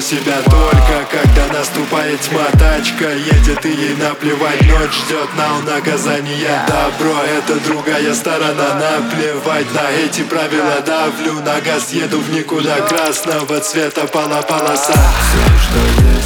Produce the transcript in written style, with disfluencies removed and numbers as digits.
себя только когда наступает тьма. Тачка едет и ей наплевать, ночь ждет на наказание. Добро — это другая сторона, наплевать на эти правила. Давлю на газ, еду в никуда, красного цвета полоса. Все, что